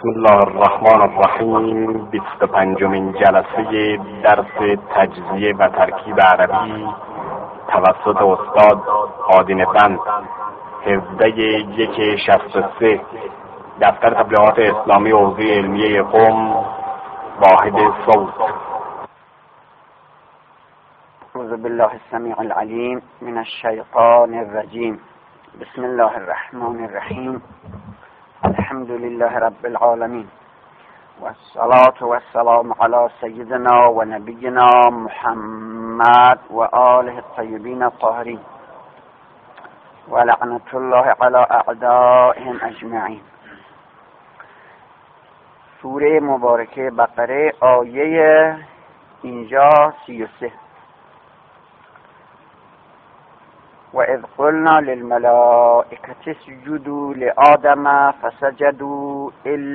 بسم الله الرحمن الرحیم. 25مین جلسه درس تجزیه و ترکیب عربی توسط استاد آدین بند، 17/1/63، دفتر تبلیغات اسلامی حوزه علمیه قم، واحد صوت. اعوذ بالله السمیع العلیم من الشیطان الرجیم. بسم الله الرحمن الرحیم. الحمد لله رب العالمین و الصلاة و السلام علی سیدنا و نبینا محمد و آله الطیبین الطاهرین و لعنت الله علی اعدائهم اجمعین. سوره مبارکه بقره، آیه اینجا 33. وَإِذْ قُلْنَا لِلْمَلَائِكَةِ اسْجُدُوا لِآدَمَ فَسَجَدُوا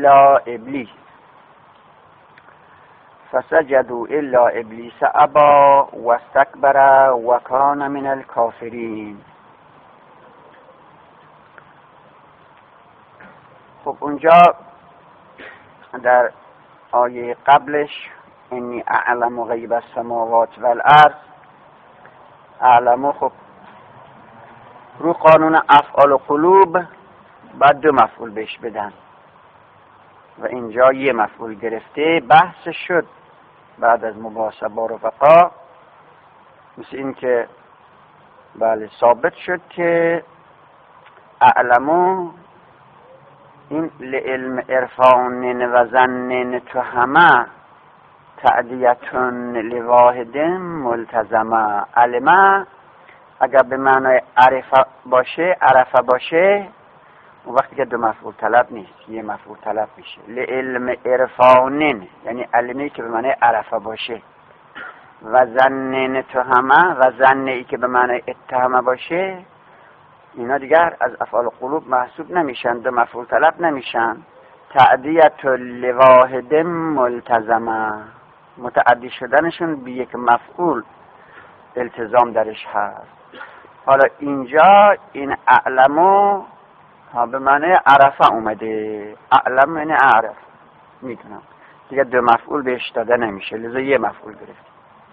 إِلَّا إِبْلِيسَ أَبَى وَاسْتَكْبَرَ وَكَانَ مِنَ الْكَافِرِينَ. خب اونجا در آیه قبلش انی اعلم غیب السماوات والارض، اعلم، خب رو قانون افعال و قلوب باید دو مفعول بهش بدن و اینجا یه مفعول گرفته. بحث شد بعد از مباحثه با رفقا، مثل این که بله ثابت شد که اعلمو این لعلم عرفان و ظن تو همه تعدیتون لواحد ملتزمه. علمه اگر به معنای عرفه باشه اون وقتی که دو مفعول طلب نیست، یه مفعول طلب میشه. لعلم عرفانن یعنی علمی که به معنای عرفه باشه، و ظنن تهمه و ظنی که به معنای اتهمه باشه، اینا دیگر از افعال قلوب محسوب نمیشن، دو مفعول طلب نمیشن. تعدیت لواحد ملتزمه، متعدی شدنشون به یک مفعول التزام درش هست. حالا اینجا این اعلمو به معنی عرفه اومده، اعلم یعنی اعرف، میدونم دیگه دو مفعول بهش داده نمیشه، لذا یه مفعول گرفته.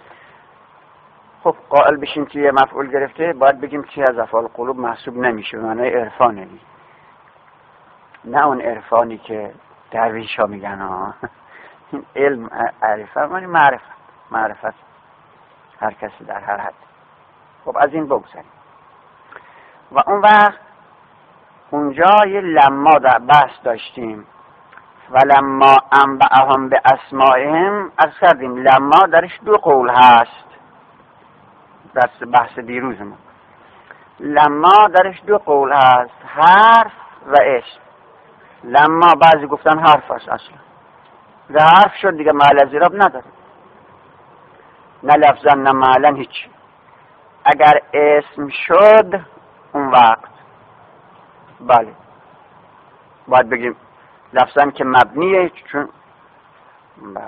خب قائل بشیم که یه مفعول گرفته، باید بگیم که از افعال قلوب محسوب نمیشه، به معنی عرفانه، نه اون عرفانی که درویش ها میگن ها. این علم عرفه معنی معرفت هر کسی در هر حد. خب از این بگذاریم. و اون وقت اونجا یه لما در بحث داشتیم و لما انبعهم به اسمائهم، از کردیم لما درش دو قول هست. در بحث دیروزمون لما درش دو قول هست، حرف و اسم. لما بعضی گفتن حرف هست، اصلا و حرف شد دیگه محل از اعراب نداره، نه لفظا نه معنا، هیچ. اگر اسم شد اون وقت بله باید بگیم لفظا که مبنیه، چون بله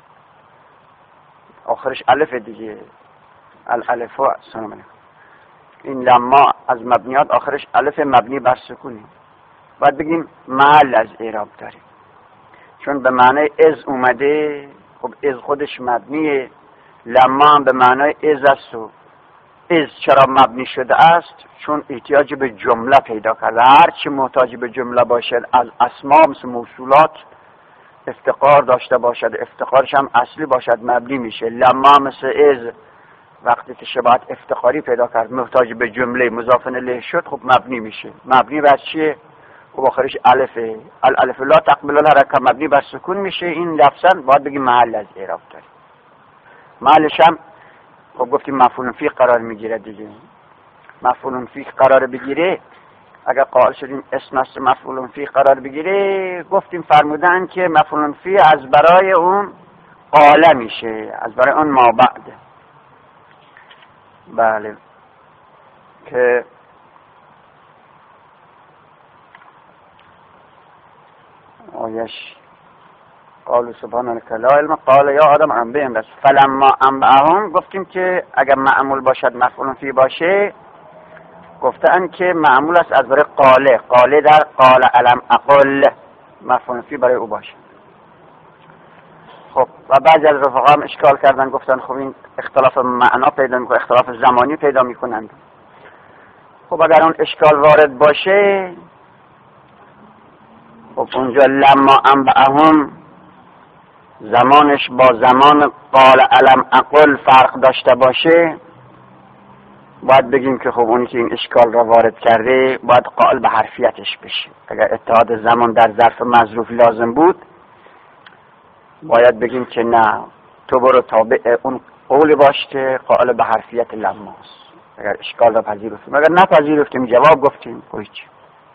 آخرش الف دیگه، الالف و سلام. این لما از مبنیات آخرش الف مبنی بر سکونی، باید بگیم محل از اعراب داره، چون به معنی از اومده. خب از خودش مبنیه، لما هم به معنای از است. و از چرا مبنی شده است؟ چون احتیاج به جمله پیدا کرده. هر چی محتاج به جمله باشد از اسما مثل موصولات افتقار داشته باشد، افتقارش هم اصلی باشد، مبنی میشه. لما مثل از وقتی که شباهت افتقاری پیدا کرد، محتاج به جمله مضاف الیه شد، خب مبنی میشه. مبنی بر چیه؟ خب آخرش الفه، الالف لا تقبل الحرکه، مبنی بر سکون میشه. این لفظا باید بگیم محل از اعراب داره. محلش هم خب گفتیم مفعول فیه قرار میگیره دیگه. مفعول فیه قرار بگیره، اگر قائل شدیم اسم است مفعول فیه قرار بگیره، گفتیم فرمودن که مفعول فیه از برای اون قاله میشه، از برای اون ما بعد. بله که آیش قالوا سبحانك لا علم قال یا آدم انبئهم بس فلما انبئهم، گفتیم که اگر معمول باشد مفعول فی باشه، گفتن که معمول است از برای قاله. قاله در قال علم اقل، مفعول فی برای او باشه. خب و بعضی از رفقا هم اشکال کردن، گفتن خب این اختلاف معنا پیدا میکنه، اختلاف زمانی پیدا میکنند. خب اگر اون اشکال وارد باشه، خب اونجا لما انبعهم زمانش با زمان قال الم اقل فرق داشته باشه، باید بگیم که خب اونی که این اشکال را وارد کرده باید قائل به حرفیتش بشه. اگر اتحاد زمان در ظرف مظروف لازم بود، باید بگیم که نه، تو برو تابع اون قول باش که قائل به حرفیت لماست. اگر اشکال را پذیرفتیم، اگر نپذیرفتیم جواب گفتیم کوئی چی.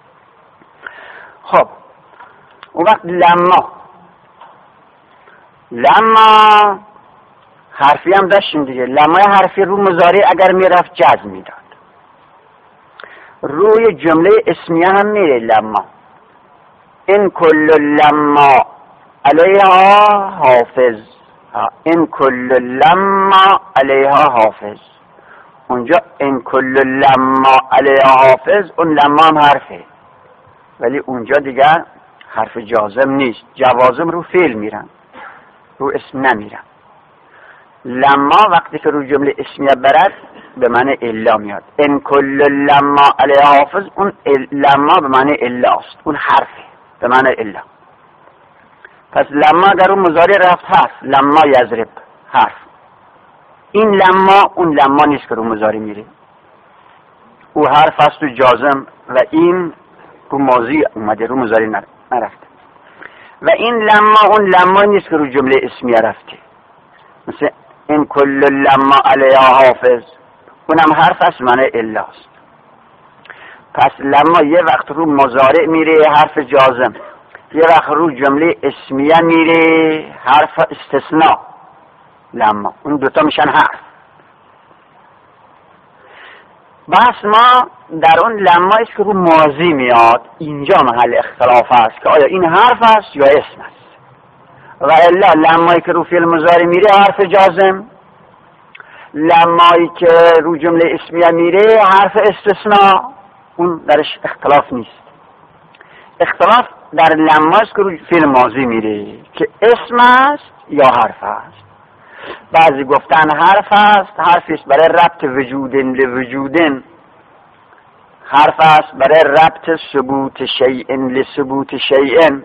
خب اون وقت لما حرفی هم داشتیم دیگه. لمای حرفی رو مضارع اگر میرفت جزم میداد، روی جمله اسمیه هم میره لما. این کل لما علیها حافظ، این کل لما علیها حافظ. اونجا این کل لما علیها حافظ، اون لما هم حرفه، ولی اونجا دیگر حرف جازم نیست. جوازم رو فعل میرن، رو اسم نمیرن. لما وقتی که رو جمله اسمیه برد به معنی الا میاد. ان کل لما علیه حافظ، اون لما به معنی الا است، اون حرفه به معنی الا. پس لما اگر اون مضارع رفت هست، لما یضرب حرف. این لما اون لما نیست که رو مضارع میره، او حرف است و جازم، و این رو ماضی اومده، رو مضارع نرفته. و این لما اون لما نیست که رو جمله اسمیه رفته. مثل این کل لما علیها حافظ، اونم حرف است معنی الا است. پس لما یه وقت رو مضارع میره حرف جازم، یه وقت رو جمله اسمیه میره حرف استثناء. لما اون دوتا میشن حرف. بس ما در اون لما است که رو ماضی میاد، اینجا محل اختلاف است که آیا این حرف است یا اسم است. و الا لمایی که رو فعل مضارع میره حرف جازم، لمایی که رو جمله اسمیه میره حرف استثناء، اون درش اختلاف نیست. اختلاف در لماست که رو فعل ماضی میره که اسم است یا حرف است. بعضی گفتن حرف است، حرفی است برای ربط وجودن لوجودن، حرف است برای ربط ثبوت شیئن لثبوت شیئن.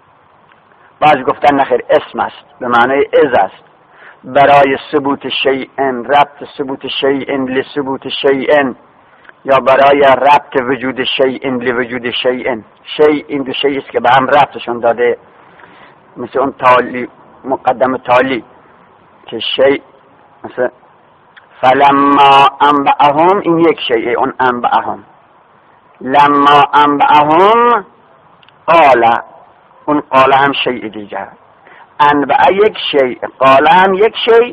بعضی گفتن نخیر، اسم است به معنی از است، برای ثبوت شیئن، ربط ثبوت شیئن لثبوت شیئن، یا برای ربط وجود شیئن لوجود شیئن. شیء این دو شیء است که به هم ربطشون داده، مثل اون تالی مقدم تالی که شیء مثل فلما انبعهم، این یک شیء، اون انبعهم. لما انبعهم قال، اون قال هم شیء دیگر. انبع یک شیء، قال هم یک شیء.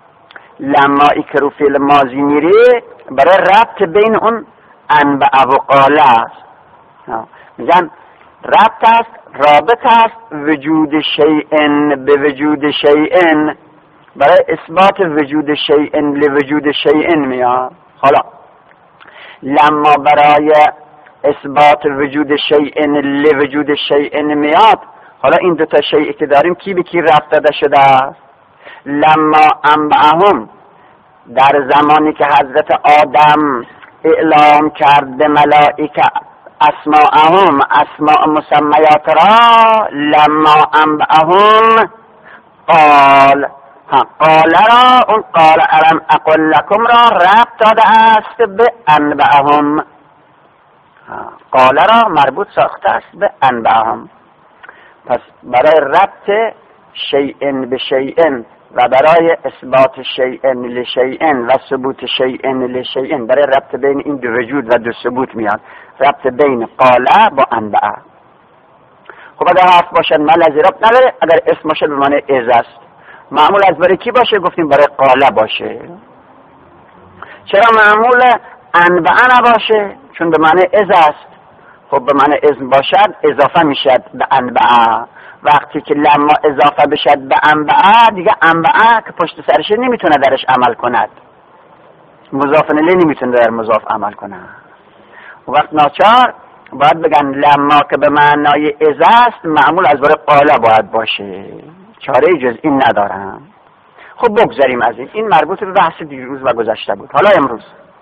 لما ای که رو فعل ماضی میره برای ربط بین اون انبع و قال است. میگن ربط است، رابط است وجود شیئن به وجود شیئن، برای اثبات وجود شیئن لوجود شیئن میاد. حالا لما برای اثبات وجود شیئن لوجود شیئن میاد. حالا این دوتا شیئی که داریم کی به کی ربط داده شده است؟ لما انبعهم، در زمانی که حضرت آدم اعلام کرد به ملائکه اسماءهم، اسماء مسمیات را، لما انبعهم قال، قال را، اون قال الم اقل لکم را ربط داده است به انبعهم. قال را مربوط ساخته است به انبعهم. پس برای ربط شیئن به شیئن و برای اثبات شیئن لشیئن و ثبوت شیئن لشیئن، برای ربط بین این دو وجود و دو ثبوت میاد، ربط بین قاله با انبعه. خب اگر حرف باشد ملازی ربط نداره، اگر اسم باشد به معنی از است. معمول از برای کی باشه؟ گفتیم برای قاله باشه. چرا معمول انبعه نباشه؟ چون به معنی از است. خب به معنی اسم باشد اضافه میشد به انبعه. وقتی که لما اضافه بشد به انبعه، دیگه انبعه که پشت سرشه نمیتونه درش عمل کند، مضاف الیه نمیتونه در مضاف عمل کنه. وقت ناچار باید بگن لما که به معنای اذا است معمول از برای قالا باید باشه، چاره جز این ندارم. خب بگذاریم از این مربوط به بحث دیروز و گذشته بود. حالا امروز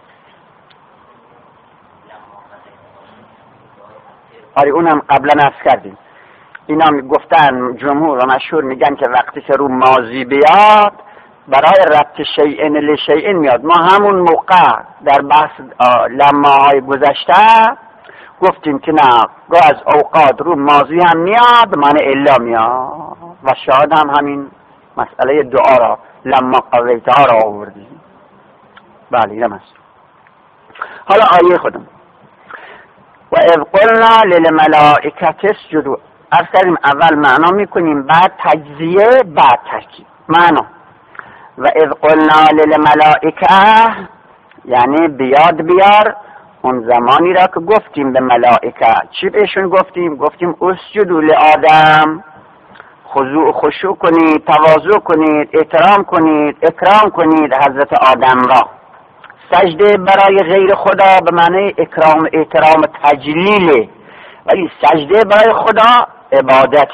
اونم قبلا عرض کردیم، اینا گفتن جمهور و مشهور میگن که وقتی که رو ماضی بیاد برای ربط شیئن لشیئن میاد. ما همون موقع در بحث لماهای گذشته گفتیم که نه، گاه از اوقات رو ماضی هم میاد معنی الا میاد و شاید هم همین مسئله دعا را لما قضیتها را آوردیم. بله اینم هست. حالا آیه خودم و اذ قلنا للملائکه اسجدوا، عرض کردیم اول معنا میکنیم بعد تجزیه بعد ترکیب. معنا و اذ قلنا للملائکه یعنی بیاد بیار اون زمانی را که گفتیم به ملائکه. چی بهشون گفتیم؟ گفتیم اسجدوا لآدم، خشوع کنید، تواضع کنید، احترام کنید، اکرام کنید حضرت آدم را. سجده برای غیر خدا به معنی اکرام، احترام، تجلیل، ولی سجده برای خدا عبادت،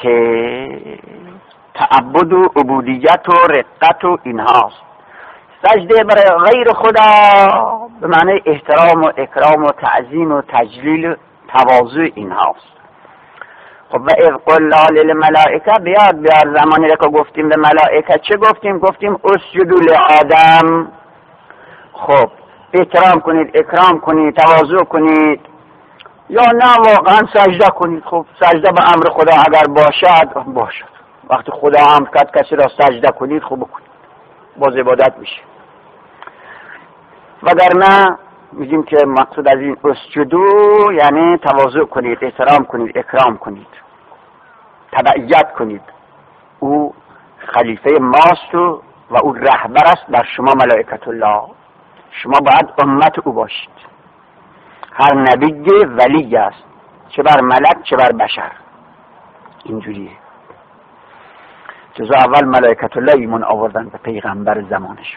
تعبد و عبودیت و رقت و اینهاست. سجده برای غیر خدا به معنی احترام و اکرام و تعظیم و تجلیل و تواضع اینهاست. خب و اذ قلنا للملائکه بیار زمانی را که گفتیم به ملائکه چه گفتیم؟ گفتیم اسجدوا لآدم. خب احترام کنید، اکرام کنید، تواضع کنید، یا نه واقعا سجده کنید. خب سجده به امر خدا اگر باشد وقتی خدا امر کرد کسی را سجده کنید خب بکنید، باز عبادت میشه. وگرنه میگیم که مقصود از این اسجدو یعنی تواضع کنید، احترام کنید، اکرام کنید، تبعیت کنید. او خلیفه ماست و او رهبر است بر شما ملائکت الله. شما باید امت او باشید. هر نبی ولی است، چه بر ملک چه بر بشر. اینجوریه. جزا اول ملائکت الله ایمان آوردن به پیغمبر زمانشون.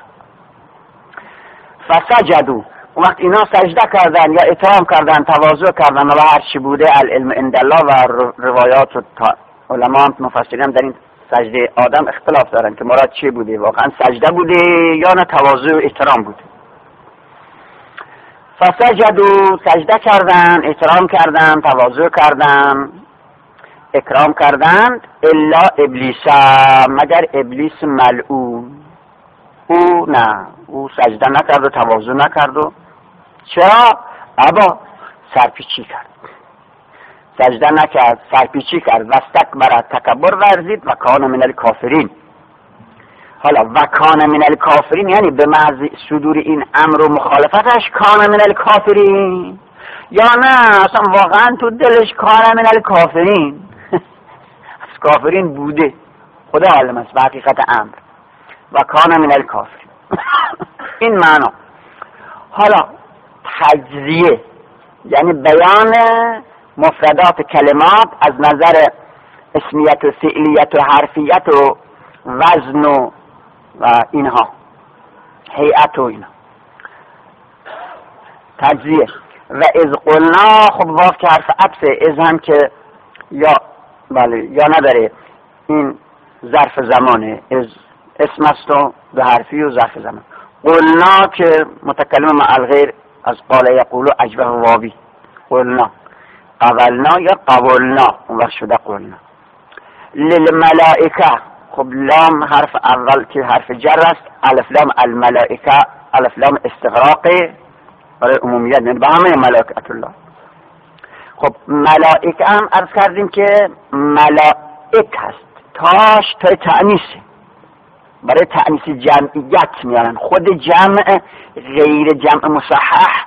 فسجدوا، اون وقت اینا سجده کردن یا احترام کردن، تواضع کردن و هر چی بوده العلم عند الله و روایات و علما هم مفسرین هم در این سجده آدم اختلاف دارن که مراد چی بوده، واقعا سجده بوده یا نه تواضع و احترام بوده. فسجدوا، سجده کردن، احترام کردن، تواضع کردن، اکرام کردند، الا ابلیس، مگر ابلیس ملعون. او نه، او سجده نکرد و تواضع نکرد. و چرا؟ ابا، سرپیچی کرد، سجده نکرد، سرپیچی کرد و استکبر، تکبر ورزید و کان من الکافرین. حالا و کان من الکافرین یعنی به محض صدور این امر و مخالفتش کان من الکافرین، یا نه اصلا واقعا تو دلش کان من الکافرین از کافرین بوده، خدا عالم است به حقیقت امر. و کان من الکافرین این معنا. حالا تجزیه یعنی بیان مفردات کلمات از نظر اسمیت و فعلیت و حرفیت و وزن و اینها، هیئت و اینا. تجزیه. و اذ قلنا، خب واف که حرف عطفه، از هم که یا بله یا نداره، این ظرف زمانه، از اسم است و به حرفی و ظرف زمان. قلنا که متکلم مع الغیر از قال یقولو اجبه واوی، قلنا قولنا یا قولنا اون وقت شده قلنا. للملائکه، خب لام حرف اول که حرف جر است، الف لام الملائکه، الف لام استغراقه برای عمومیت، یعنی به همه ملائکت الله. خب ملائکه هم عرض کردیم که ملائک هست، تاش تای تأنیسه، برای تأنیس جمعیت میارن. خود جمع غیر جمع مصحح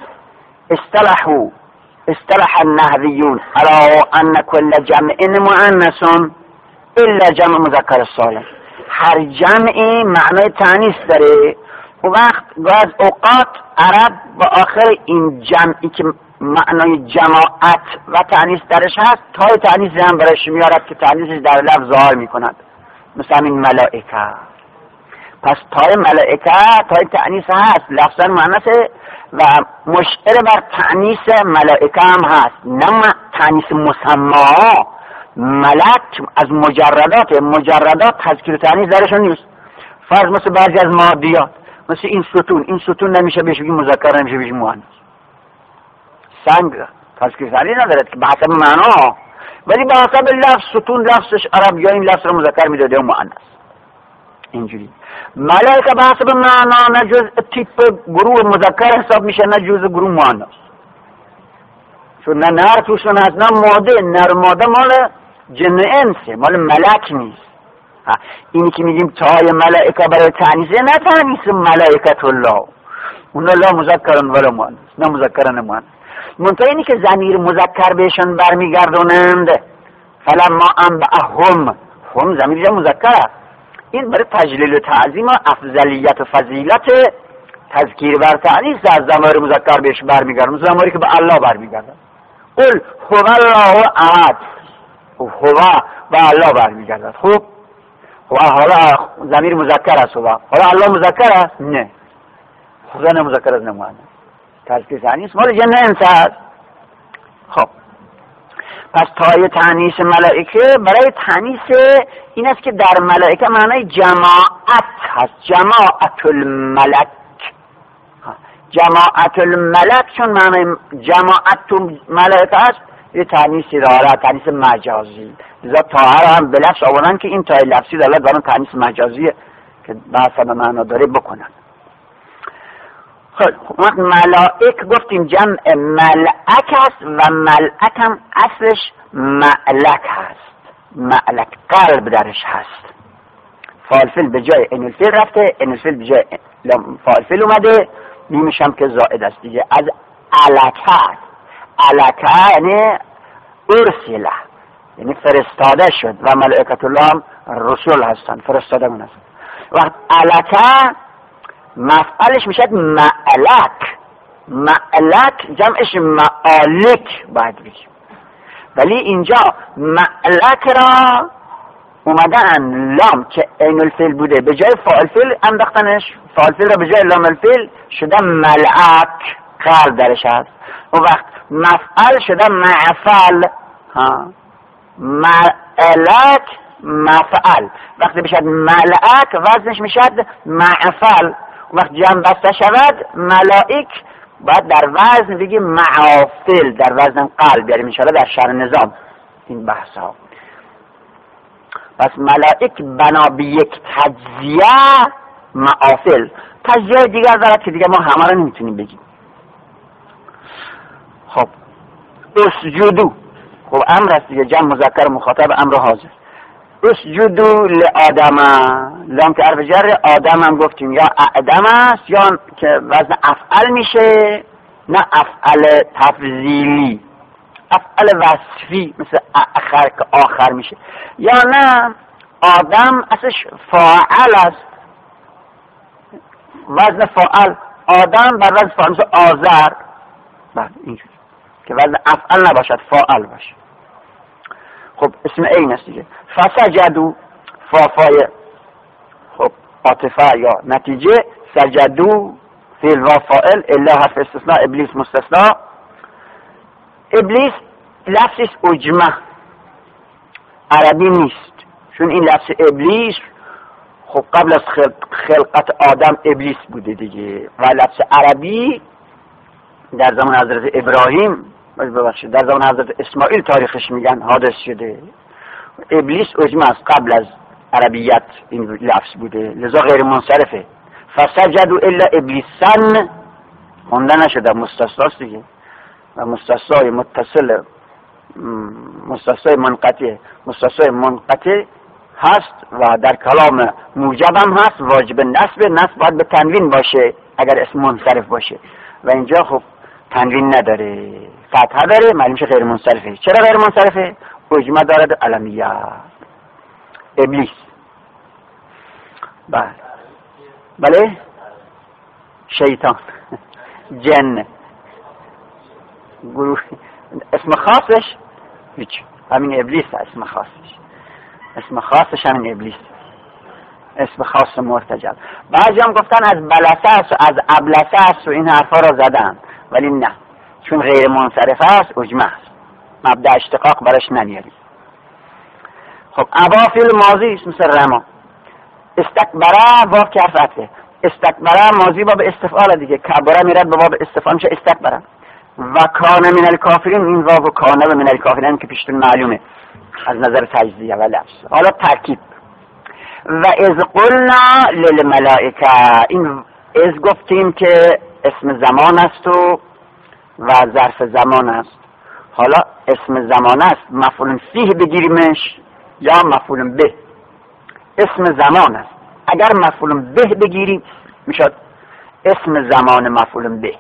اصطلح النحویون الا ان كل جمع مؤنث الا جمع مذکر سالم. هر جمعی معنای تأنیس داره. اون وقت از اوقات عرب با آخر این جمعی که معنای جماعت و تأنیس درش هست تای تأنیس هم برایش میارد که تأنیسش در لفظ ظاهر میکند، مثل این ملائکه. پس تای ملائکه تای تأنیس هست، لفظا مؤنثه و مشعر بر تأنیس ملائکه هم هست، نه تأنیس مسما. ملک از مجردات تذکیر و تأنیس درشون نیست. فرض مثل بعضی از مادیات، مثل این ستون نمیشه بهش بگیم مذکر، نمیشه بهش مؤنث. سنگ تذکیر تأنیس ندارد که به حسب معنا، ولی به حسب لفظ ستون لفظش عرب یا این لفظ رو مذکر میداده و مؤنث. اینجوری ملائکه به حسب معنا نه جز تیپ گروه مذکر حساب میشه نه جز گروه مؤنث، چون نه نر توشون هست نه ماده. نر ماده مال جن انسه، مال ملک نیست. اینی که میگیم تای ملائکه برای تأنیسه، نه تأنیس ملائکت الله، اون لا مذکرن ولا مؤنث، نه مذکرن نه مؤنث. منتها اینی که ضمیر مذکر بهشون برمیگردونند، فلما انبأهم، هم ضمیر جمع مذکر است. این برای تجلیل و تعظیم و افضلیت و فضیلت تذکیر بر تأنیس از ضمیر مذکر بهش برمیگردن، ضمیری که به الله برمیگردن. قل هو الله احد، هو به الله برمیگردد. خوب حالا ضمیر مذکر است، حالا الله مذکر است؟ نه، خدا نه مذکر است نه مؤنث. تذکیر تأنیس مال جن انس است. خب پس تای تأنیس ملائکه برای تأنیس این است که در ملائکه معنای جماعت هست، جماعت الملک. جماعت الملک چون معنای جماعت تو ملائکه هست، یه تأنیسی داره، تأنیس مجازی. لذا تاها هم به لفظ آورن که این تای لفظی داره دارن تأنیس مجازیه که به حسب معنا داره بکنن. خب ملائک گفتیم جمع ملعک هست و ملعک هم اصلش معلک هست، معلک قلب درش هست. فالفل به جای انالفل رفته، انالفل به جای فالفل اومده، میمیش هم که زائد است دیگه. از علکه هست، علکه یعنی ارسله، یعنی فرستاده شد و ملائکت الله هم رسول هستن، فرستاده من هستن. وقت علکه مفعلش میشد معلک، معلک جمعش معالک باید بگیم، ولی اینجا معلک را اومدن لام که عین الفعل بوده به جای فاعل فعل انداختنش، فاعل فعل را به جای لام الفعل شده ملعک، قلب درش هست. اون وقت مفعل شده معفل، معلک مفعل. وقتی بشد ملعک وزنش میشد معفل. وقت جمع بسته شود ملائک باید در وزن بگیم معافل، در وزن قلب بیاریم انشاءالله در شرح نظام این بحث ها. پس ملائک بنا به یک تجزیه معافل. تجزیه دیگر دارد که دیگه ما همه رو نمیتونیم بگیم. خب اسجدو، خب امر است دیگه، جمع مذکر مخاطب امر حاضر. اسجدو لآدم، لام که حرف جر، آدم هم گفتیم یا اعدم است یا که وزن افعل میشه، نه افعل تفضیلی، افعل وصفی مثل اخر که آخر میشه، یا نه آدم اصلش فاعل است، وزن فاعل آدم بر وزن فاعل مثل آذر، بعد اینجوری که وزن افعل نباشد فاعل باشه. خب اسم این است دیگه. فسجدو فافای خب عاطفه یا نتیجه، سجدو فعل و فاعل، الا حرف استثناء، ابلیس مستثنا. ابلیس لفظش اجمه عربی نیست، چون این لفظ ابلیس خب قبل از خلقت آدم ابلیس بوده دیگه و لفظ عربی در زمان حضرت ابراهیم، ببخشید در زمان حضرت اسماعیل تاریخش میگن حادث شده. ابلیس اجمه است، قبل از عربیت این لفظ بوده، لذا غیر منصرفه. فسجدوا الا ابلیسن خونده نشده، مستثناست دیگه و مستثنای متصل، مستثنای منقطع، مستثنای منقطع هست و در کلام موجب هم هست، واجب نصب باید به تنوین باشه اگر اسم منصرف باشه و اینجا خب تنوین نداره، فتحه داره، معلوم شه غیر منصرفه. چرا غیر منصرفه؟ اجمه دارد علمیت. ابلیس بله شیطان جن گروه، اسم خاصش هیچ، همین ابلیس اسم خاصش، اسم خاصش همین ابلیس. اسم خاص مرتجل. بعضی هم گفتن از بلسه است و از ابلسه است و این حرفا را زدن، ولی نه، چون غیر منصرف است اجمه است، مبدأ اشتقاق برش نمیاریم. خب ابا فعل ماضی است مثل رما. استکبره واو که حرف عطفه، استکبره ماضی باب استفعال دیگه، کبره میرد به باب استفعال میشه استکبره. و کان من الکافرین، این واو و کانه و من الکافرین که پیشتون معلومه از نظر تجزیه و لفظ. حالا ترکیب و از قلنا للملائکه، این از گفتیم که اسم زمان است و ظرف زمان است. حالا اسم زمان است مفعول فیه بگیریمش یا مفعول به. اسم زمان است، اگر مفعول به بگیریم میشد اسم زمان مفعول به.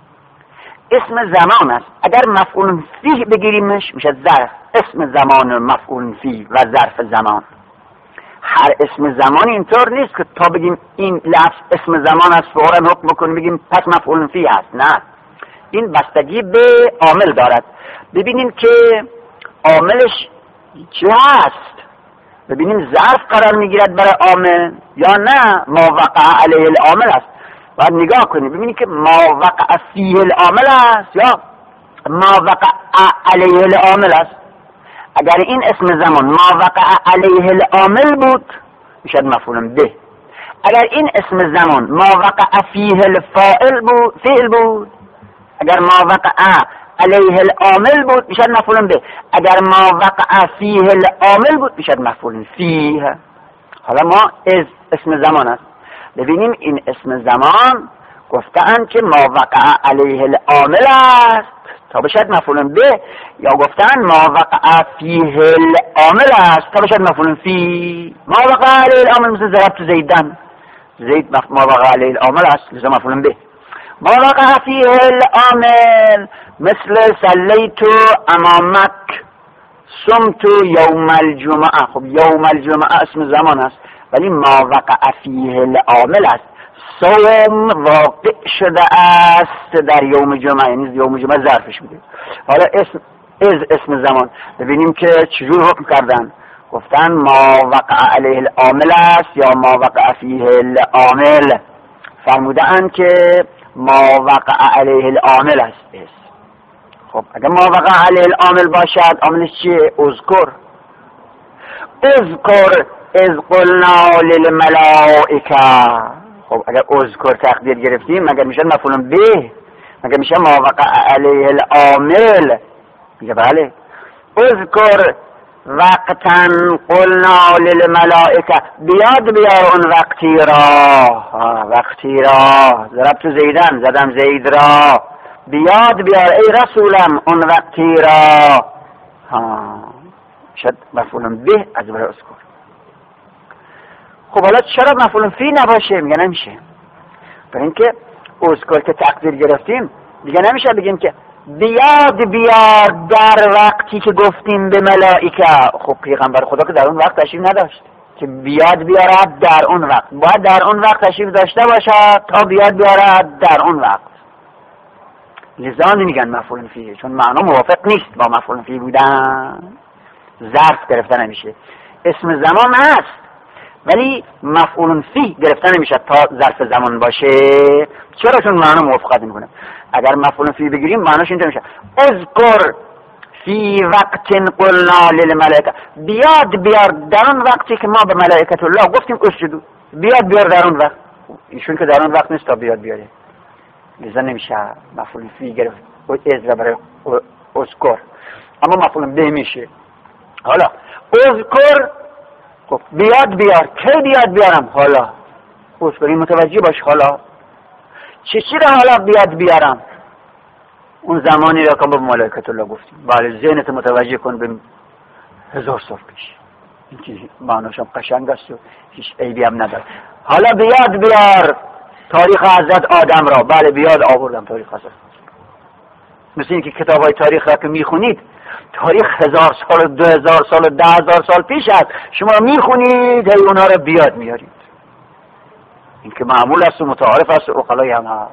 اسم زمان است، اگر مفعول فیه بگیریمش میشه ظرف، اسم زمان مفعول فیه و ظرف زمان. هر اسم زمانی اینطور نیست که تا بگیم این لفظ اسم زمان است فوراً حکم بکنیم بگیم پس مفعول فیه است. نه، این بستگی به عامل دارد. ببینیم که عاملش چه هست، ببینیم ظرف قرار میگیرد برای عامل یا نه ما وقع علیه العامل است. باید نگاه کنیم ببینیم که ما وقع فیه العامل است یا ما وقع علیه العامل است. اگر این اسم زمان ما وقع علیه العامل بود میشد مفعول به. اگر این اسم زمان ما وقع فیه الفاعل بود، فعل بود، اگر ما وقع علیه العامل بود میشد مفعول به. اگر ما وقع فیه العامل بود میشد مفعول فیه. حالا ما اسم زمان است، ببینیم این اسم زمان گفتن که ما وقع علیه العامل است تا بشد مفعول به، یا گفتن ما وقع فیه العامل است تا بشد مفعول فی. ما وقع علیه العامل مثل ضربت زیدن، زید ما وقع علیه العامل است لذا مفعول به. ما وقع فیه العامل مثل صلیت امامک صمت یوم الجمعه. خب یوم الجمعه اسم زمان است ولی ما وقع فیه العامل است، صوم واقع شده است در یوم جمعه، یعنی یوم جمعه ظرفش بوده. حالا اسم زمان ببینیم که چجور حکم کردن. گفتن ما وقع علیه العامل است یا ما وقع فیه العامل. فرمودن که ما وقع علیه العامل است. خب اگر ما وقع علیه العامل باشد عاملش چیه؟ اذکر از قلنا للملائکه. خب اگر اذکر تقدیر گرفتیم مگر میشه مفعول به؟ مگر میشه ما وقع علیه العامل؟ میگه بله. اذکر وقتا قلنا للملائکه، بیاد بیار اون وقتی را، وقتی را ضربت زیدن زدم زید را، بیاد بیار ای رسولم اون وقتی را. شد مفعول به از برای اذکر. خب حالا چرا مفعول فی نباشه؟ میگه نمیشه، برای اینکه اذکر که تقدیر گرفتیم دیگه نمیشه بگیم که بیاد بیار در وقتی که گفتیم به ملائکه. خب پیغمبر خدا که در اون وقت تشریف نداشت که بیاد بیارد در اون وقت، باید در اون وقت تشریف داشته باشد تا بیاد بیارد در اون وقت. لذا نمیگن مفعول فی، چون معنا موافق نیست با مفعول فی بودن. ظرف گرفته نمیشه، اسم زمان هست ولی مفعول فی گرفته نمیشه تا ظرف زمان باشه. چرا؟ چون معنا موافقت نمیکنه. اگر مفعول فی بگیریم معناش اینطور میشه اذکر فی وقت قلنا للملائکه، بیاد بیار در اون وقتی که ما به ملائکه الله گفتیم اسجدوا، بیاد بیار در اون وقت. ایشون که در اون وقت نیست تا بیاد بیاره، لذا نمیشه مفعول فی گرفت از برای اذکر، اما مفعول به میشه. حالا اذکر، خب بیاد بیار، کی بیاد بیارم؟ حالا اذکر، متوجه باش. حالا چی را حالا بیاد بیارم؟ اون زمانی را که با ملائکت الله گفتیم. بله ذهنت متوجه کن به 1000 سال پیش، این چیزی معناشم قشنگ است و هیچ عیبی هم نداره. حالا بیاد بیار تاریخ حضرت آدم را. بله بیاد آوردم تاریخ حضرت، مثل اینکه کتابای تاریخ را که میخونید تاریخ 1000 سال 2000 سال 10000 سال پیش است، شما میخونید هی اونها را بیاد میارید. این که معمول است و متعارف است و عقلای هم هست.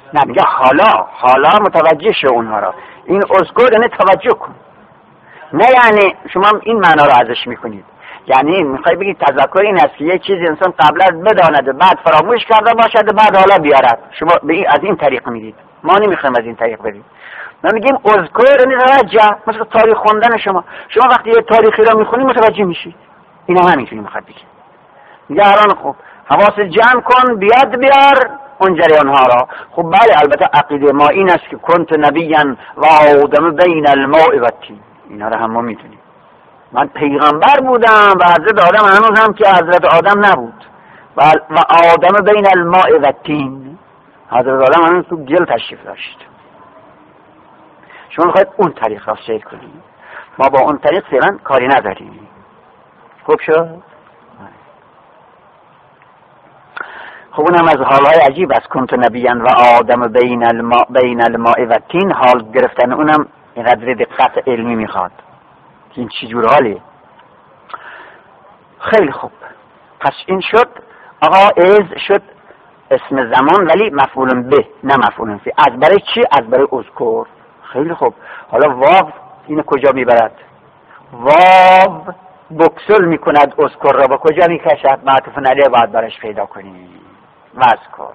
نه میگه حالا متوجه شو اونها را. این اذکر یعنی توجه کن، نه یعنی شما این معنا رو ازش میکنید. یعنی میخوای بگید تذکر این است که یک چیز انسان قبل از بداند بعد فراموش کرده باشد بعد حالا بیارد. شما از این طریق میدید، ما نمیخوایم از این طریق بریم. ما میگیم اذکر یعنی توجه، مثل تاریخ خوندن. شما وقتی یه تاریخی را میخونید متوجه میشید. اینا همینجوری میخواد بگه. میگه الان خوب حواس جمع کن، بیار اون جریانها را. خب بله، البته عقیده ما این است که کنت نبیا و آدم بین الماء و الطین، اینا را هم ما میدونیم. من پیغمبر بودم و حضرت آدم هنوز هم که حضرت آدم نبود و آدم بین الماء و الطین، حضرت آدم هنوز تو گل تشریف داشت. شما میخواید اون طریق را سیر کنید، ما با اون طریق فعلا کاری نداریم. خوب شد؟ خب اونم از حالهای عجیب است. کنت نبیا و آدم بین الماء و الطین، حال گرفتن اونم اینقدر دقت علمی میخواد که این چی جور حالی. خیلی خوب، پس این شد آقا از شد اسم زمان ولی مفعول به نه مفعول فی. از برای چی؟ از برای اذکر. خیلی خوب، حالا واو اینو کجا میبرد؟ واو بکسل میکند اذکر را، با کجا میکشد؟ معطوف علیه باید برش پیدا کنیم. واذکر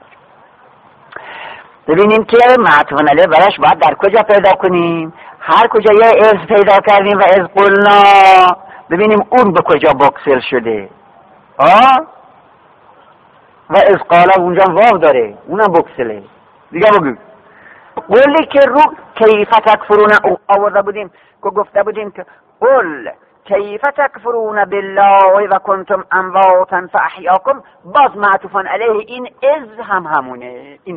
ببینیم که معطوف علیه برش باید در کجا پیدا کنیم. هر کجا یه از پیدا کردیم و از قلنا، ببینیم اون به کجا بکسل شده. و از قالا اونجا واو داره، اونم بکسله. دیگه بگو قولی که رو کیف تکفرون آورده بودیم که گفته بودیم که قل کیف تکفرون بالله و کنتم امواتا فاحیاکم، باز معطوفان علیه این از همونه. این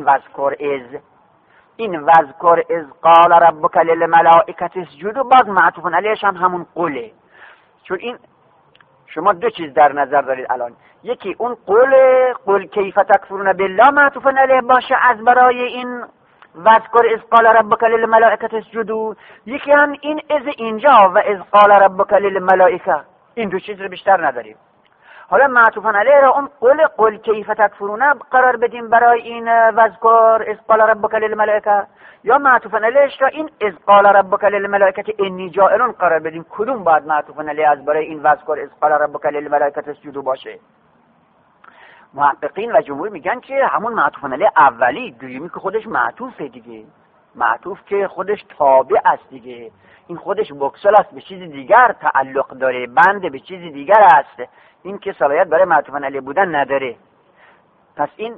وذکر از قال ربک للملائکة اسجدوا، باز معطوفان علیهش هم همون قوله. چون این شما دو چیز در نظر دارید الان، یکی اون قل کیف تکفرون بالله معطوفان علیه باشه از برای این وذکر از قال ربک للملائکة اسجدوا، یکی هم این از اینجا و از قال ربک للملائکة. این دو چیز رو بیشتر نداریم. حالا معطوفان علیه را اون قل کیف تکفرون قرار بدیم برای این وذکر از قال ربک للملائکة، یا معطوفان علیهش را این از قال ربک للملائکة انی جاعل قرار بدیم. کدوم باید معطوفان علیه از برای این وذکر از قال ربک للملائکة اسجدوا باشه؟ محققین و جمهور میگن که همون معطوفان علیه اولی، دومی که خودش معطوفه دیگه، معطوف که خودش تابع است دیگه، این خودش بکسل است، به چیز دیگر تعلق داره، بند به چیز دیگر است، این که صلاحیت برای معطوفان علیه بودن نداره. پس این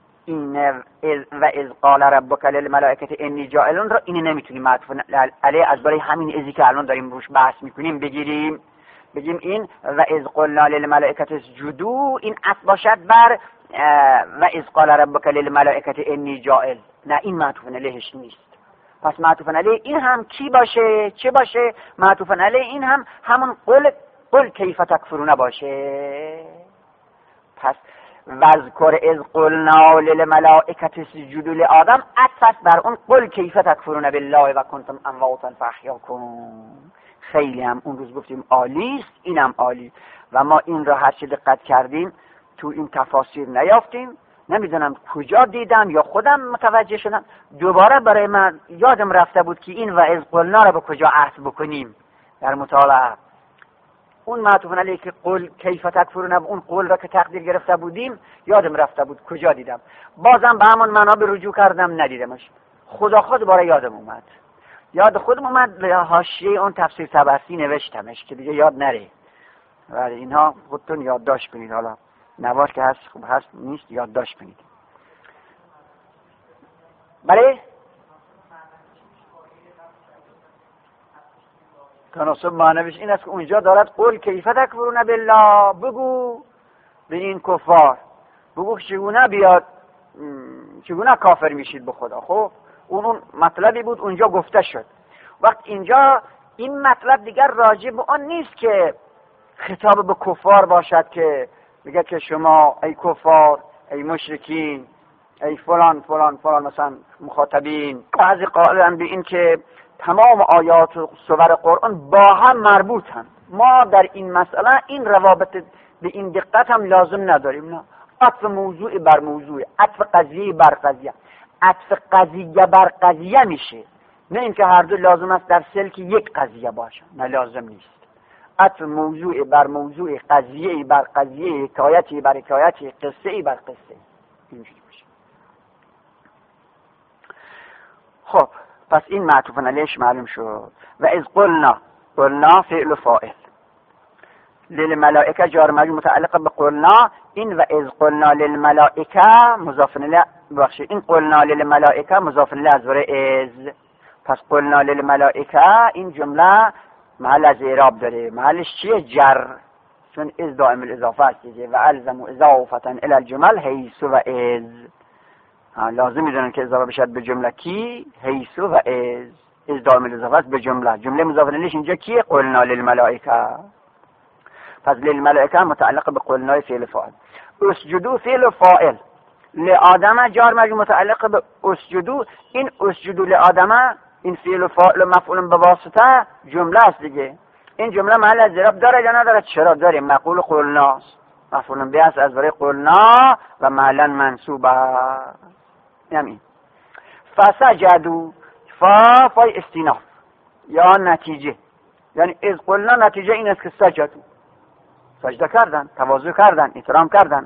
و از قال ربک للملائکة انی جاعل را اینو نمیتونیم معطوفان علیه از برای همین ازی که الان داریم روش بحث میکنیم بگیم این و از قلنا للملائکة اسجدوا، این اصل باشد بر و از قال ربک للملائکة انی جاعل. نه، این معطوفان علیهش نیست. پس معطوفان علیه این هم کی باشه؟ چه باشه؟ معطوفان علیه این هم همون قل کیف تکفرون باشه. پس وذکر از قلنا للملائکة اسجدوا لآدم عطف بر اون قل کیف تکفرون بالله و کنتم امواتا فاحیاکم. خیلی هم اون روز گفتیم عالی است، اینم عالی، و ما این را هر چه دقت کردیم تو این تفاسیر نیافتیم. نمیدونم کجا دیدم یا خودم متوجه شدم، دوباره برای من یادم رفته بود که این و از قلنا را به کجا عطف بکنیم در مطالعه. اون معطوفن علیه که قل کیف تکفرون، اون قل را که تقدیر گرفته بودیم یادم رفته بود کجا دیدم، بازم به همون معنا به رجوع کردم ندیدمش. خود برای یادم اومد، یاد خودم اومد، حاشیه اون تفسیر طبرسی نوشتمش که دیگه یاد نره. ولی اینها خودتون یادداشت کنید، حالا نواش که هست خوب هست نیست یادداشت کنید. بله تناسب معنویش این است که اونجا دارد قل کیف تکفرون بالله، بگو به این کفار، بگو چگونه بیاد، چگونه کافر میشید به خدا. خب اون مطلبی بود اونجا گفته شد. وقت اینجا این مطلب دیگر راجع به آن نیست که خطاب به کفار باشد که میگه که شما ای کفار، ای مشرکین، ای فلان فلان فلان، مثلا مخاطبین. بعضی قائلن به این که تمام آیات و سور قرآن با هم مربوطن. ما در این مسئله این روابط به این دقت هم لازم نداریم. نه، عطف موضوع بر موضوع، عطف قضیه بر قضیه. عطف قضیه بر قضیه میشه، نه اینکه هر دو لازم است در سلک یک قضیه باشه، نه لازم نیست. عطف موضوع بر موضوع، قضیه بر قضیه، حکایتی بر حکایتی، قصه بر قصه، اینجوری باشه. خب پس این معطوف علیهش معلوم شد. و از قلنا فعل و فاعل، للملائکه جار مجرور متعلق به قلنا. این و از قلنا للملائکه مضاف الیه، بخشید این قلنا للملائکه مضاف الیه از وره از. پس قلنا للملائکه این جمله محل از اعراب داره، محلش چیه؟ جر، چون از دائم الاضافه است دیگه. و الزم اضافه الی الجمل حیث و از، لازم میدونن که اضافه بشد به جمله کی؟ حیث و از دائم الاضافه است به جمله. جمله مضاف الیهش اینجا کیه؟ قلنا للملائکه. پس للملائکه متعلق به قلنا فعل فاعل. اسجدوا فعل فاعل، لآدم جار مجرور متعلق به اسجدوا. این اسجدوا لآدم این فعل فاعل و مفعول به واسطه جمله است دیگه. این جمله محل از اعراب داره یا نداره؟ چرا داره، مقول قلنا است، مفعول به است از برای قلنا و محلا منصوبه. همین. فسجدوا، فای استیناف یا نتیجه، یعنی از قلنا نتیجه این است که سجدوا، سجده کردن، تواضع کردن، احترام کردن.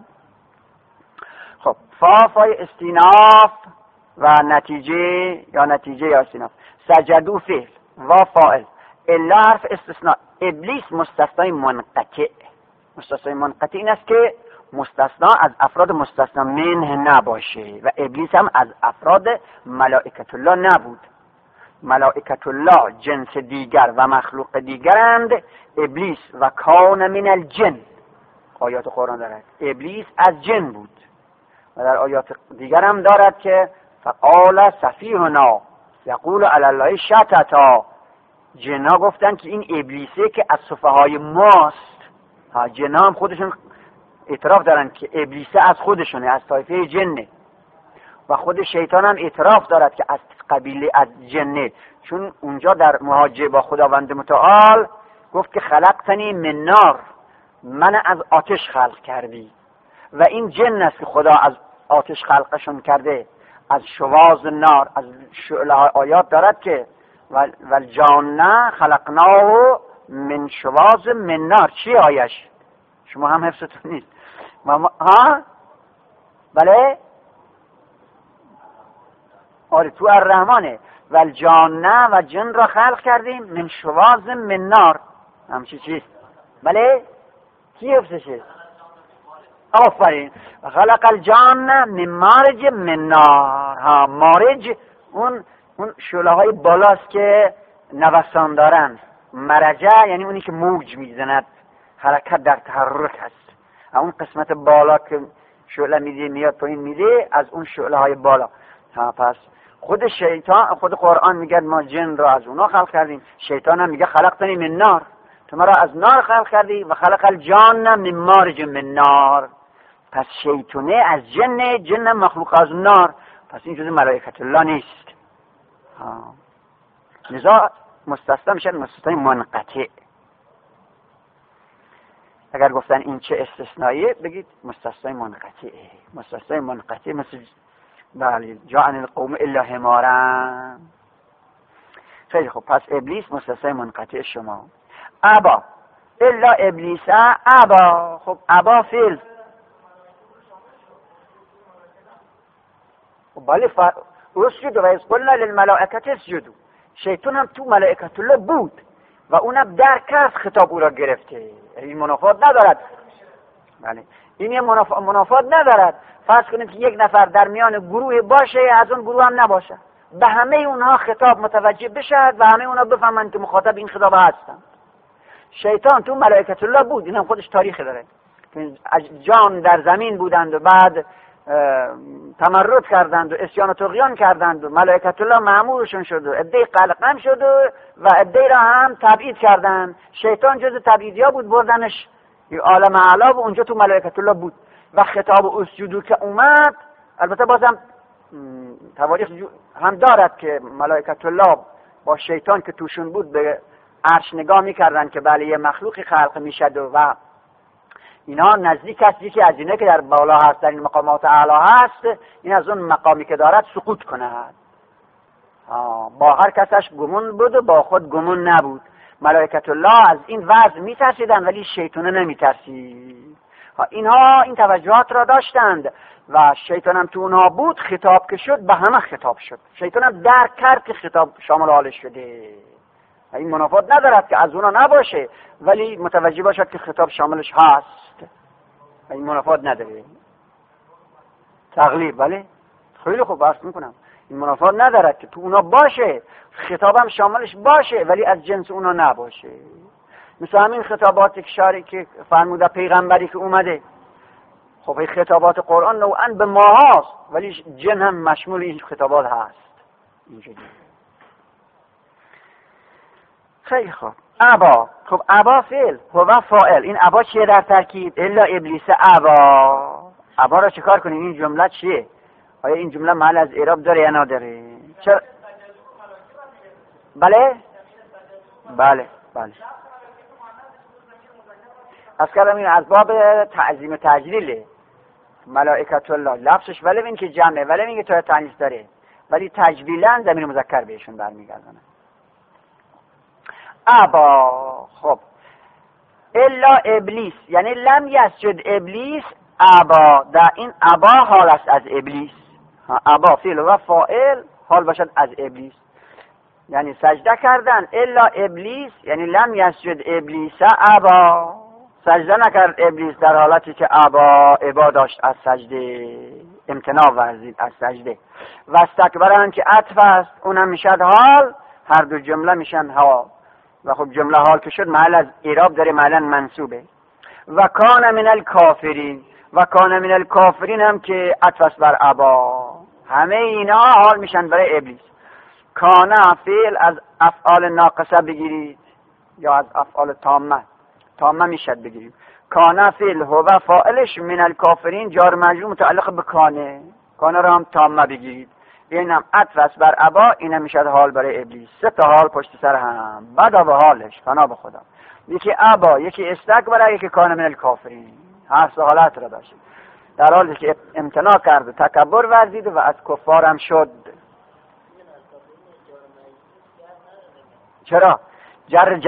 خب فای استیناف و نتیجه یا استیناف. سجدوا فعل و فاعل، الا حرف استثناء. ابلیس مستثنای منقطع. مستثنای منقطع این است که مستثنا از افراد مستثنا منه نباشه و ابلیس هم از افراد ملائکت الله نبود. ملائکت الله جنس دیگر و مخلوق دیگرند. ابلیس و کان من الجن، آیات قرآن دارد ابلیس از جن بود. و در آیات دیگر هم دارد که فقال سفیهنا یقول علی الله شططا. جنها گفتن که این ابلیسه که از سفهای ماست. جنها هم خودشون اعتراف دارن که ابلیسه از خودشونه، از طایفه جنه. و خود شیطان هم اعتراف دارد که از قبیله از جنه، چون اونجا در محاجه با خداوند متعال گفت که خلقتنی من نار، من از آتش خلق کردی. و این جن است که خدا از آتش خلقشون کرده، از شواظ نار، از شعله. آیات دارد که والجان خلقناه من شواظ من نار. چی آیش؟ شما هم حفظتون نیست. ها؟ بله؟ آره تو الرحمنه. والجان و جن را خلق کردیم من شواظ من نار. همچی چیست؟ بله؟ کی حفظشه؟ آفرین. خلق الجان من مارج من نار. ها، مارج اون شعله های بالاست که نوسان دارن. مرجع یعنی اونی که موج میزند، حرکت در تحرک هست. اون قسمت بالا که شعله میده میاد پایین میده، از اون شعله های بالا. پس خود شیطان، خود قرآن میگه ما جن را از اونا خلق کردیم. شیطان هم میگه خلقتنی من نار، تو مرا از نار خلق کردی. و خلق الجان من مارج من نار. پس شیطانه از جن مخلوق از نار. پس این جزء ملائکت الله نیست. لذا مستثنا میشه مستثنای منقطع. اگر گفتن این چه استثنائیه بگید مستثنای منقطعه. مستثنای منقطع مثل بله جاءن القوم الا حمارا. خیلی خوب. پس ابلیس مستثنای منقطع شما. ابا الا ابلیس ابا. خب ابا فعل. بله اسجدوا و اذ قلنا للملائکه اسجدوا. شیطان هم تو ملائکت الله بود و اونم در کس خطاب او را گرفته. این منافات ندارد. بله این منافات ندارد. فرض کنید که یک نفر در میان گروه باشه، از اون گروه هم نباشه، به همه اونها خطاب متوجه بشد و همه اونها بفهمند که مخاطب این خطاب هستند. شیطان تو ملائکت الله بود. این هم خودش تاریخ داره. جان در زمین بودند و بعد تمرد کردند و عصیان و طغیان کردند و ملائکت الله مأمورشون شد و عده‌ای قلقم شد و عده‌ای را هم تبعید کردند. شیطان جز تبعیدیا بود، بردنش عالم اعلی و اونجا تو ملائکت الله بود. و خطاب اسجدوا که اومد، البته بازم تواریخ هم دارد که ملائکت الله با شیطان که توشون بود به عرش نگاه میکردن که بله یه مخلوقی خلق میشد و اینا نزدیک است یکی از اینه که در بالا هست، در این مقامات اعلی هست، این از اون مقامی که دارد سقوط کند. با هر کسش گمون بود و با خود گمون نبود. ملائکت الله از این وضع میترسیدن ولی شیطانه نمیترسید. اینها این توجهات را داشتند و شیطان هم تو اونها بود. خطاب که شد به همه خطاب شد. شیطان هم درک کرد که خطاب شامل حالش شده. این منافات ندارد که از اونا نباشه ولی متوجه باشد که خطاب شاملش هست. این منافات نداره. تغلیب بله خیلی خوب بحث میکنم. این منافات ندارد که تو اونا باشه، خطابم شاملش باشه ولی از جنس اونا نباشه. مثل همین خطابات شاری که فرموده پیغمبری که اومده، خب این خطابات قرآن نوعاً به ما هست ولی جن هم مشمول این خطابات هست. اینجوری. خیلی خوب. ابا، خب ابا فعل هو فاعل. این ابا چیه در ترکیب؟ الا ابلیس ابا. ابا را چیکار کنیم؟ این جمله چیه؟ آیا این جمله محل از اعراب داره یا نداره؟ چرا؟ بله؟ بله بله. از کلام این از باب تعظیم تجلیله. ملائکت الله لفظش ولی این که جمعه ولی این که تا تانیث داره ولی تجلیلا ضمیر مذکر بهشون برمیگردونه. ابا، خب الا ابلیس یعنی لم یسجد ابلیس ابا. در این ابا حال است از ابلیس. ابا فعل و فاعل حال باشد از ابلیس، یعنی سجده کردن. الا ابلیس یعنی لم یسجد ابلیس ابا، سجده نکرد ابلیس در حالتی که ابا داشت از سجده، امتناع ورزید از سجده. و استکبرن که عطف است اونم میشد حال، هر دو جمله میشن حال. و خب جمله حال که شد محل از اعراب داره، محلا منصوبه. و کان من الکافرین، و کان من الکافرین هم که عطف است بر ابا. همه اینا حال میشن برای ابلیس. کان فعل از افعال ناقصه بگیرید یا از افعال تامه میشد بگیریم. کان فعل هو فاعلش من الکافرین جار مجرور متعلق به کانه را هم تامه بگیرید. اینم عطف است بر ابا، اینم میشد حال برای ابلیس. سه تا حال پشت سر هم. بدا به حالش، فنا به خدا. یکی ابا، یکی استکبر، یکی کان من الکافرین. هر سه حالت را داشت. در حالی که امتناع کرد و تکبر ورزید و از کفارم شد. چرا؟ جر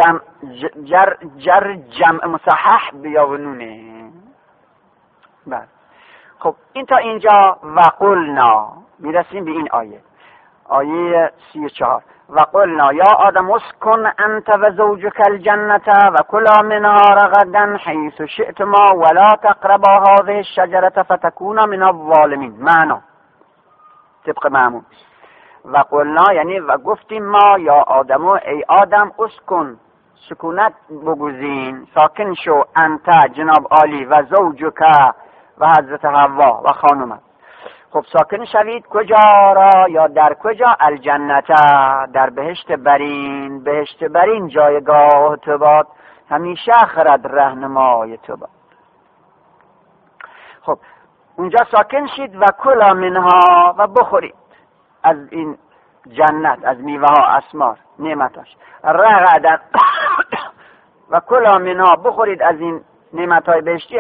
جمع مصحح بیا و نونه. بله. خب این تا اینجا و قلنا میرسیم به این آیه 34. و قلنا یا آدم اسکن انت و زوجک الجنة و کلا منها رغدا حیث شئتما ولا تقربا هذه الشجرة فتكونا من الظالمین. معنا طبق معمول. و قلنا یعنی و گفتیم ما یا آدمو ای آدم اسکن سکونت بگزین، ساکن شو، انت جناب عالی و زوجک و حضرت حوا و خانومت. خب ساکن شوید کجا را یا در کجا؟ الجنت، در بهشت برین. بهشت برین جایگاه تو باد، همیشه خرد رهنمای تو باد. خب اونجا ساکن شید و کلا منها و بخورید از این جنت، از میوه ها، اسمار، نعمتاش. رغدن و کلا منها بخورید از این نعمت های بهشتی.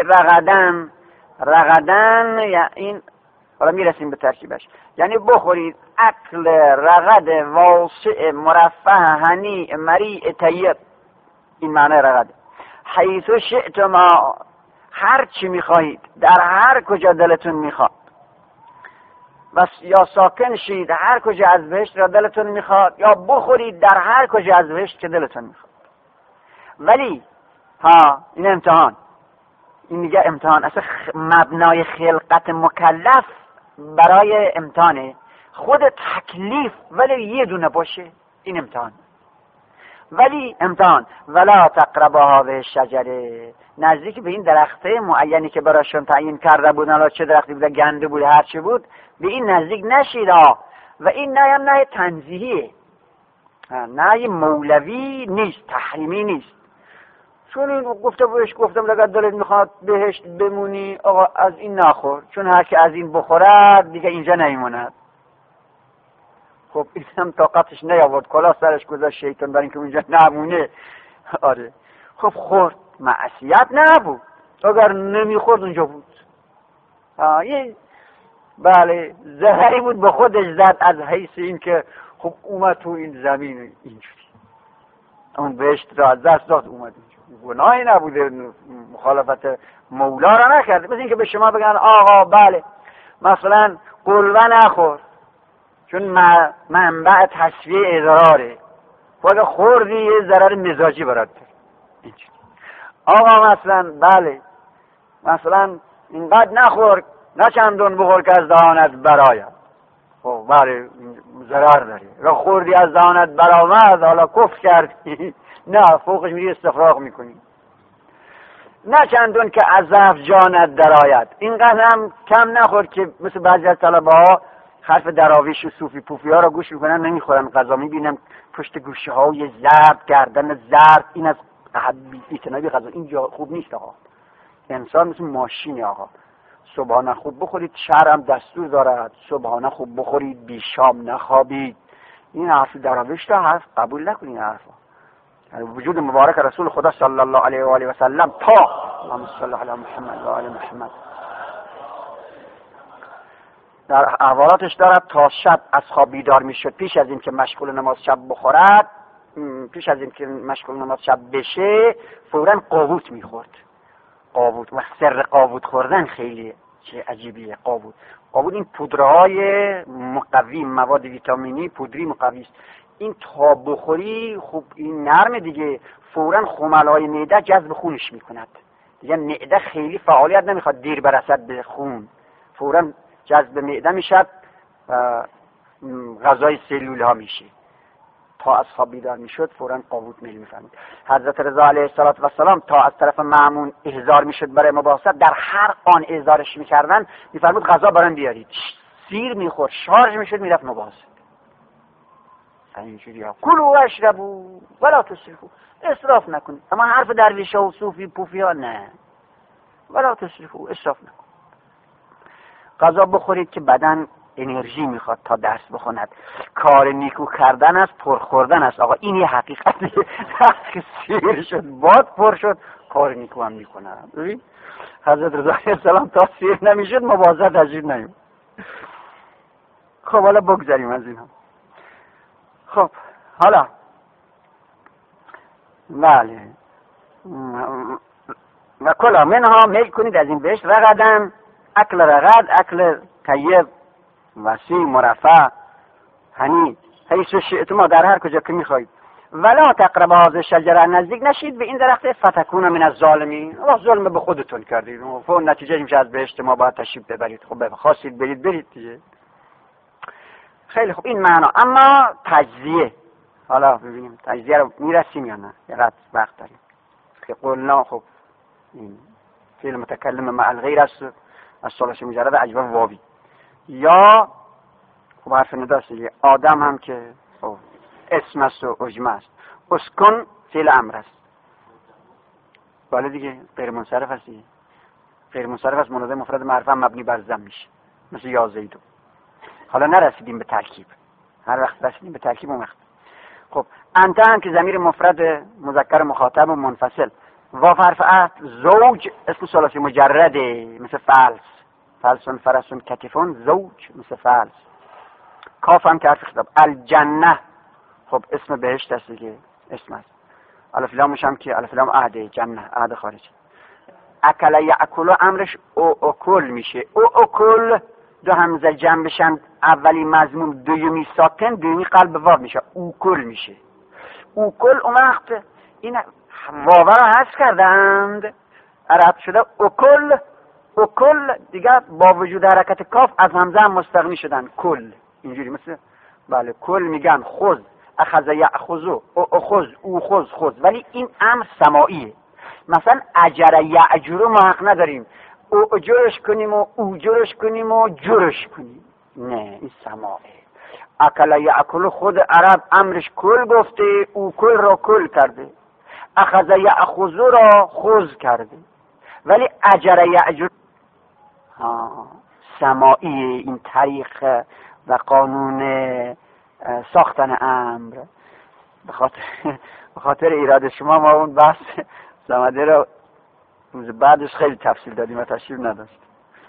رغدن یا این حالا میرسیم به ترکیبش، یعنی بخورید اکل رغد واسع مرفه هنی مریع طیب. این معنی رغد. حیث شئتما، هر چی میخواهید، در هر کجا دلتون میخواد. و یا ساکن شید هر کجا از بهشت را دلتون میخواد، یا بخورید در هر کجا از بهشت که دلتون میخواد. ولی این امتحان، این میگه امتحان اصلا مبنای خلقت مکلف برای امتحانه. خود تکلیف ولی یه دونه باشه، این امتحان. ولی امتحان ولا تقربا هذه الشجره، نزدیک به این درخته معینی که براشون تعیین کرده بودن، حالا چه درختی بوده، گنده بود، هر چی بود، به این نزدیک نشید. و این نه هم نه تنزیهیه، نه مولوی نیست، تحریمی نیست. چون این گفتم اگر دلت میخواد بهشت بمونی، آقا از این نخور، چون هر که از این بخورد دیگه اینجا نمیموند. خب این هم طاقتش نیاورد، کلا سرش گذاشت شیطان برای اینکه اونجا نمونه. آره خب خورد، معصیت نبود، اگر نمیخورد اونجا بود. یه بله زهری بود به خودش زد از حیث این که خب اومد تو این زمین اینجوری، اون بهشت را از دست داد اومد اینجوری. گناهی نبوده، مخالفت مولا را نکرده. مثل این که به شما بگن آقا بله مثلا قلوه نخور چون منبع تصفیه ادراره، خود خوردی یه ضرر مزاجی برات داره. آقا مثلا بله مثلا اینقدر نخور نه چندون بخور که از دهانت برآید. خب بله ضرر داری. را خوردی از دهانت برآمد حالا کفر کردی نه فوقش میری استفراغ میکنی. نه چندون که از ضعف جانت درآید. اینقدر هم کم نخور که مثل بعضی از طلبه ها حرف دراویش و صوفی پوفی ها را گوش میکنن نمیخورن غذا. میبینم پشت گوشه های زرد گردن زرد، این از بی‌اعتنایی غذا اینجا خوب نیست آقا. انسان مثل ماشینه آقا. صبحانه خوب بخورید، شرم دستور دارد صبحانه خوب بخورید، بی شام نخوابید. این حرف دراویش را حرف قبول نکنید. این حرفا وجود مبارک رسول خدا صلی الله علیه و آله و سلم تا اللهم صل علی محمد و آل محمد در احوالاتش دارد تا شب از خواب بیدار میشد، پیش از این که مشغول نماز شب بخورد، پیش از این که مشغول نماز شب بشه فوراً قاووت میخورد. قاووت و سر قاووت خوردن خیلی چه عجیبیه. قاووت این پودرهای مقوی، مواد ویتامینی پودری مقوی است. این تا بخوری خوب این نرم دیگه، فوراً خملهای معده جذب خونش میکند دیگه. معده خیلی فعالیت نمیخواد دیر برسد به خون، فوراً جذب معده میشد، غذای سلول ها میشه. تا از خواب بیدار میشد فوراً قاووت میل میفهمید. حضرت رضا علیه السلام تا از طرف مأمون احضار میشد برای مباحثت، در هر آن احضارش میکردن میفرمود غذا برام بیارید. سیر میخورد، شارژ میشد، میرفت مباحثت. اینجوری ها کلوا و اشربوا ولا تسرفوا، اسراف نکنید. اما حرف درویشا و صوفی پوفی ها نه، ولا تسرفوا، اسراف نکنید. غذا بخورید که بدن انرژی میخواد تا درس بخوند. کار نیکو کردن است، پر خوردن است آقا. این یه حقیقتیه. وقتی سیر شد باد پر شد کار نیکو هم میکنن. ببین حضرت رضا علیه السلام تا سیر نمیشد مواظبت عجیب نمید. خب حالا بگذاریم از اینها. خب حالا بله و کلا منها میل کنید از این بهشت رغدن، اکل رغد، اکل طیب وسیع مرفع هنی حیث شئتما، در هر کجا که میخواید. ولا تقربوا هذه الشجره، نزدیک نشید به این درخت فتکون من الظالمین. الله ظلم به خودتون کردید و نتیجه میشه از بهشت ما باید تشریف ببرید. خب خواستید برید دیگه. خیلی خوب این معنا. اما تجزیه، حالا ببینیم تجزیه رو میرسیم یا نه، یه قد وقت داریم. که قلنا خب این فعل متکلم مع الغیر است از ثلاثی مجرد اجوبه واوی، یا خب حرف نداست دیگه. آدم هم که خب اسم است و عجمه است. اسکن فعل امر است، بله دیگه غیر منصرف است دیگه. غیر منصرف است، مناده مفرد معرفه مبنی بر ضم میشه، مثل یا زیدو. حالا نرسیدیم به ترکیب، هر وقت رسیدیم به ترکیب اون وقت. خب انت هم که ضمیر مفرد مذکر مخاطب و منفصل، واو حرف عطف، زوج اسم ثلاثی مجرده مثل فلس، فلسون فرسون کتفون، زوج مثل فلس. کاف هم که حرف خطاب. الجنه خب اسم بهشت است دیگه، اسم است. الف لامش هم که الف لام عهده، جنه عهد خارجی. اکل یاکل امرش او اکل میشه. او اکل دو همزه جمع بشن، اولی مضموم دومی ساکن، دومی قلب واو میشه، اوکل میشه. اوکل اون وقت این واو رو حذف کردند، عرب شده اوکل. اوکل دیگه با وجود حرکت کاف از همزه هم مستغنی شدن، کل. اینجوری مثل بله کل میگن خذ، اخذ یاخذو، اخذ او خذ، ولی این امر سماعیه. مثلا اجر یاجر ما حق نداریم او جرش کنیم و او جرش کنیم و جرش کنیم، نه این سماعه. اکل یاکل خود عرب امرش کل گفته، او کل را کل کرده، اخذ یاخذو را خذ کرده، ولی اجر یاجر سماعی. این طریق و قانون ساختن امر. به خاطر ایراد شما ما اون بحث سمده رو روز بعدش خیلی تفصیل دادیم و تشریف نداشت.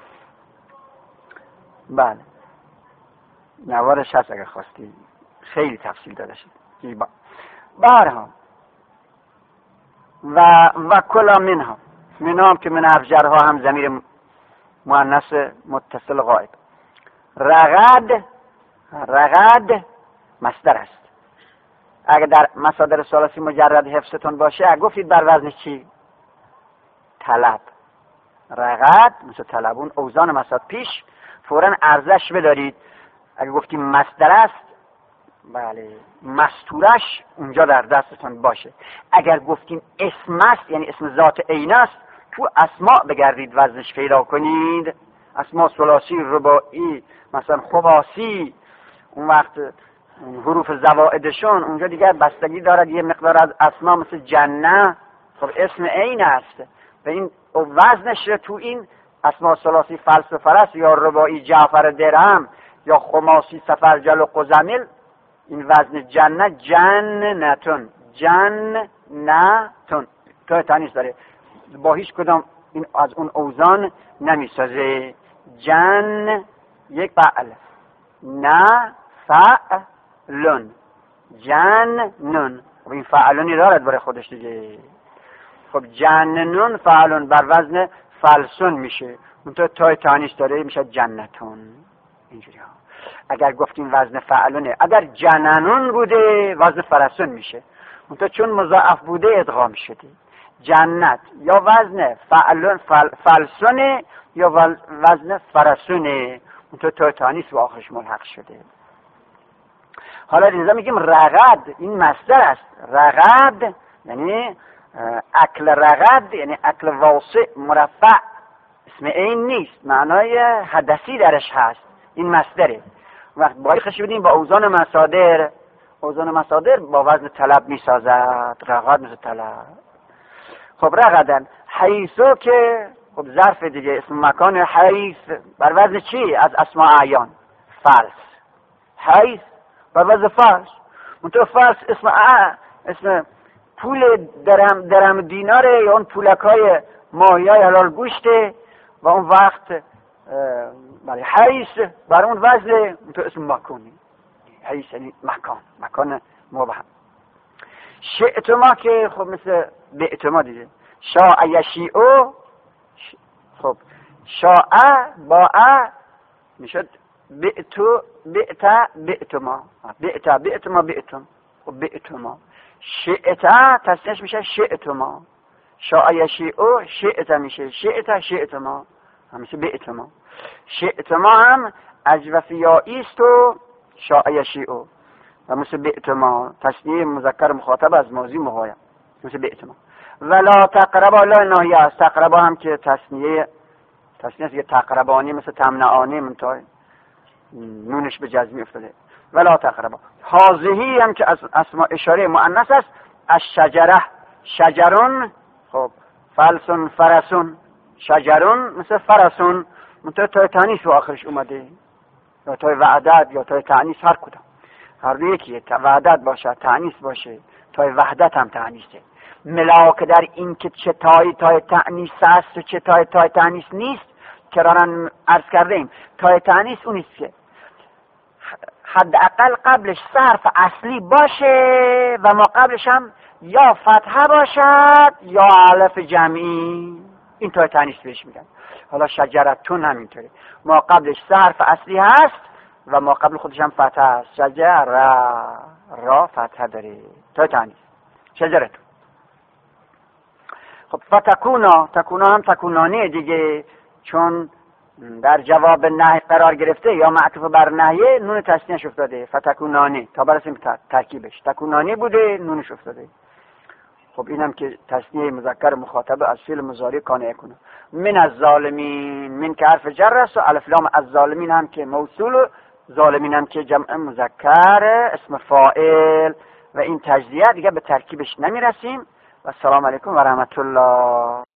بله نوارش هست اگر خواستی، خیلی تفصیل داده شد. بارها و کلا منها هم که من افجرها هم ضمیر مؤنث متصل غائب. رغد مصدر است. اگر در مصادر ثلاثی مجرد حفظتون باشه اگر گفتید بر وزن چی؟ طلب. رغد مثل طلبون اوزان مصاد پیش فوراً ارزش بدارید. اگر گفتیم مصدر است بله مستورش اونجا در دستتون باشه. اگر گفتیم اسم است یعنی اسم ذات عین است تو اسماء بگردید وزنش پیدا کنید. اسماء ثلاثی رباعی مثلا خماسی اون وقت حروف زوائدشون اونجا دیگر بستگی دارد. یه مقدار از اسما مثل جنه خب اسم عین است و این وزنش تو این اسماء ثلاثی فلس و فرس یا رباعی جعفر درهم یا خماسی سفرجل و قزمل این وزن جنه جنتون تو تانیس داره با هیچ کدام این از اون اوزان نمیسازه. جن یک فعل نه فعلون جنن و این فعلونی دارد برای خودش دیگه. خب جننون فعلون بر وزن فلسون میشه اون تو تای تانیس داره میشه جنتون اینجوری ها. اگر گفتیم وزن فعلونه اگر جننون بوده وزن فرسون میشه اون تو چون مضاعف بوده ادغام شده. جنت یا وزن فلسونه یا وزن فرسونه اون تو تای تانیس و آخرش ملحق شده. حالا اینجا میگیم رغد این مصدر است. رغد یعنی اکل رغد یعنی اکل واسع مرفع اسم این نیست معنای حدثی درش هست. این مصدره. وقت باید خشی بدیم با اوزان مصادر با وزن طلب میسازد. رغد مثل طلب. خب رغدن حیثو که خب ظرف دیگه اسم مکان حیث بر وزن چی؟ از اسماء اعیان فلس. حیث بر وزن فلس منطقه فلس اسم پول درم دیناره یا اون پولکای ماهیای حلال گوشته و اون وقت برای حیث بر اون وزن منطقه اسم مکانی. حیث یعنی مکان مبهم. شئتما که خب مثل بعتما دیگه شاء یشیعو خب شاء با میشد بعتما خب بعتما شئتا تصنیش میشه شئتما شاء یشیعو شئتا میشه شئتما همیشه بعتما. شئتما هم اجوفیایی است و شاء یشیعو و مثل بعتما تصنیه مذکر مخاطب از ماضی مغایر مثل بعتما. ولا تقربا لا ناهیه است. تقربا هم که تصنیه است که تقربانی مثل تمنعانی منتهای نونش به جزمی افتاده. ولا تقربا. هازهی هم که از اسماء اشاره مؤنث است. از شجرون خب فلسون فرسون شجرون مثل فرسون منتهای تای تانیس و آخرش اومده یا تای وعدت یا تای تانیس هر کدام هر دو یکیه. وعدت باشه تانیس باشه تای وحدت هم تانیسه. ملاک در این که چه تای تانیس است و چه تای تانیس نیست کرارن عرض کرده ایم. تای تانیس اونیست که حداقل قبلش صرف اصلی باشه و ما قبلش هم یا فتحه باشد یا الف جمعی. این تای تانیس بهش میگن. حالا شجرتون همینطوره ما قبلش صرف اصلی هست و ما قبل خودش هم فتحه است. شجر را فتحه داره تای تانیس شجرتون. خب فتکونا هم تکونانه دیگه چون در جواب نهی قرار گرفته یا معطوف بر نهیه نون تسنیه‌اش افتاده فتکونانه تا برسیم ترکیبش تکونانه بوده نونش افتاده. خب اینم که تسنیه مذکر مخاطب از فعل مضارع کان یکون. من از ظالمین من که حرف جر است و الف لام از ظالمین هم که موصول و ظالمین هم که جمع مذکر اسم فاعل و این تجزیه دیگه به ترکیبش نمیرسیم. و السلام علیکم و رحمت الله.